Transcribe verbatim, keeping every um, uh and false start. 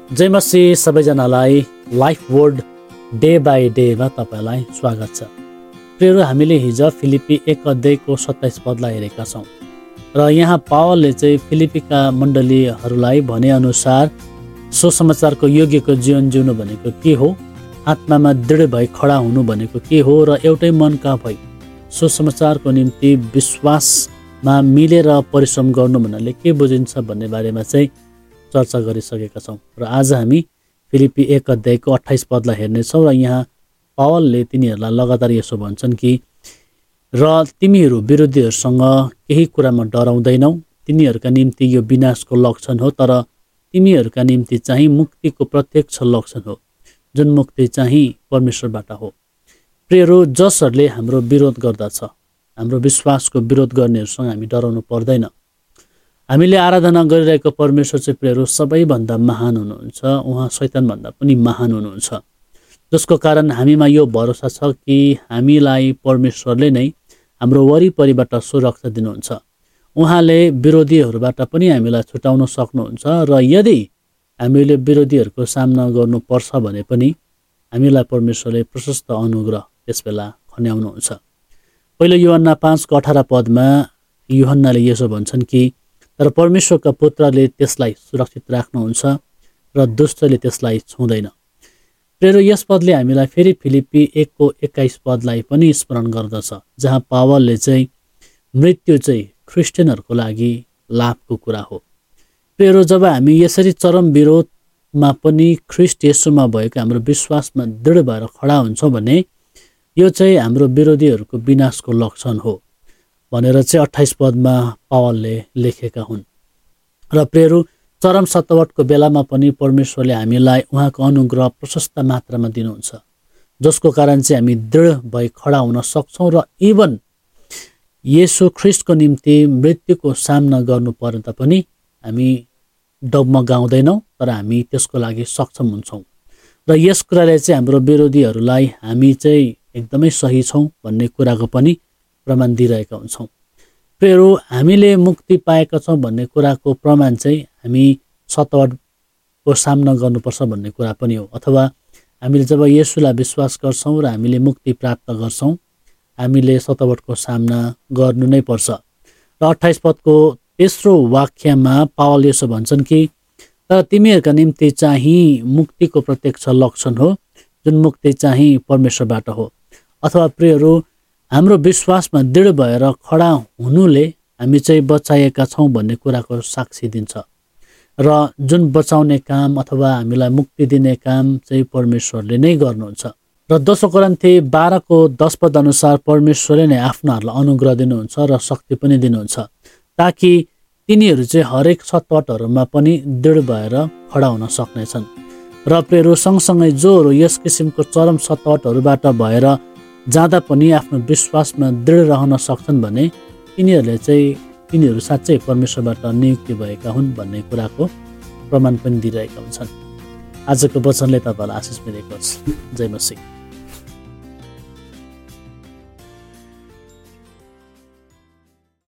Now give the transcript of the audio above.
जय मसीह सबैजनालाई life word day by डेमा तपाईँलाई स्वागत छ। प्रियहरू, हामीले हिजो फिलिपी एक अध्यायको सत्ताइस पदलाई हेरेका छौँ र यहाँ पावलले चाहिँ फिलिपीका मण्डलीहरूलाई भनेअनुसार सुसमाचारको योग्यको जीवन जिउनु भनेको के हो, आत्मामा दृढ भई खडा हुनु भनेको के हो र एउटै मनका भई सुसमाचारको निम्ति विश्वासमा मिलेर परिश्रम गर्नु भन्नाले के बुझिन्छ भन्ने बारेमा चाहिँ चर्चा गरिसकेका छौँ। र आज हामी फिलिपी एक अध्यायको अट्ठाइस पदलाई हेर्नेछौँ र यहाँ पावलले तिनीहरूलाई लगातार यसो भन्छन् कि र तिमीहरू विरोधीहरूसँग केही कुरामा डराउँदैनौ, तिनीहरूका निम्ति यो विनाशको लक्षण हो, तर तिमीहरूका निम्ति चाहिँ मुक्तिको प्रत्यक्ष लक्षण हो, जुन मुक्ति चाहिँ परमेश्वरबाट हो। प्रियहरू, जसहरूले हाम्रो विरोध गर्दछ, हाम्रो विश्वासको विरोध गर्नेहरूसँग हामी डराउनु पर्दैन। हामीले आराधना गरिरहेको परमेश्वर चाहिँ प्रियहरू सबैभन्दा महान हुनुहुन्छ, उहाँ शैतानभन्दा पनि महान हुनुहुन्छ, जसको कारण हामीमा यो भरोसा छ कि हामीलाई परमेश्वरले नै हाम्रो वरिपरिबाट सुरक्षा दिनुहुन्छ। उहाँले विरोधीहरूबाट पनि हामीलाई छुटाउन सक्नुहुन्छ र यदि हामीले विरोधीहरूको सामना गर्नुपर्छ भने पनि हामीलाई परमेश्वरले प्रशस्त अनुग्रह त्यसबेला खन्याउनुहुन्छ। पहिलो यूहन्ना पाँचको अठार पदमा यूहन्नाले यसो भन्छन् कि तर परमेश्वरका पुत्रले त्यसलाई सुरक्षित राख्नुहुन्छ र दुष्टले त्यसलाई छुँदैन। प्रियहरू, यस पदले हामीलाई फेरि फिलिपी एकको एक्काइस पदलाई पनि स्मरण गर्दछ, जहाँ पावलले चाहिँ मृत्यु चाहिँ क्रिस्चियनहरूको लागि लाभको कुरा हो। प्रियहरू, जब हामी यसरी चरम विरोधमा पनि ख्रिस्ट येशूमा भएको हाम्रो विश्वासमा दृढ भएर खडा हुन्छौँ भने यो चाहिँ हाम्रो विरोधीहरूको विनाशको लक्षण हो भनेर चाहिँ अट्ठाइस पदमा पावलले लेखेका हुन्। र प्रियहरू, चरम सतावटको बेलामा पनि परमेश्वरले हामीलाई उहाँको अनुग्रह प्रशस्त मात्रामा दिनुहुन्छ, जसको कारण चाहिँ हामी दृढ भई खडा हुन सक्छौँ र इभन येशू ख्रिस्टको निम्ति मृत्युको सामना गर्नु पर्दा पनि हामी डगमगाउँदैनौँ, तर हामी त्यसको लागि सक्षम हुन्छौँ। र यस कुराले चाहिँ हाम्रो विरोधीहरूलाई हामी चाहिँ एकदमै सही छौँ भन्ने कुराको पनि प्रमाण दिइरहेका हुन्छौँ। प्रियहरू, हामीले मुक्ति पाएका छौँ भन्ने कुराको प्रमाण चाहिँ हामी सतावटको सामना गर्नुपर्छ भन्ने कुरा पनि हो, अथवा हामीले जब येशूलाई विश्वास गर्छौँ र हामीले मुक्ति प्राप्त गर्छौँ, हामीले सतावटको सामना गर्नु नै पर्छ। र अट्ठाइस पदको तेस्रो वाक्यमा पावल यसो भन्छन् कि तर तिमीहरूका निम्ति चाहिँ मुक्तिको प्रत्यक्ष लक्षण हो, जुन मुक्ति चाहिँ परमेश्वरबाट हो। अथवा प्रियहरू, हाम्रो विश्वासमा दृढ भएर खडा हुनुले हामी चाहिँ बचाएका छौँ भन्ने कुराको साक्षी दिन्छ र जुन बचाउने काम अथवा हामीलाई मुक्ति दिने काम चाहिँ परमेश्वरले नै गर्नुहुन्छ। र दोस्रो कोरिन्थी बाह्रको दस पद अनुसार परमेश्वरले नै आफ्नाहरूलाई अनुग्रह दिनुहुन्छ र शक्ति पनि दिनुहुन्छ, ताकि तिनीहरू चाहिँ हरेक सतावटहरूमा पनि दृढ भएर खडा हुन सक्नेछन्। र प्रियहरू, सँगसँगै जोहरू यस किसिमको चरम सतावटहरूबाट भएर जाँदा पनि आफ्नो विश्वासमा दृढ रहन सक्छन् भने तिनीहरूले चाहिँ तिनीहरू साँच्चै परमेश्वरबाट नियुक्ति भएका हुन् भन्ने कुराको प्रमाण पनि दिइरहेका हुन्छन्। आजको वचनले तपाईँलाई आशिष मिलेको होस्। जय मसीह।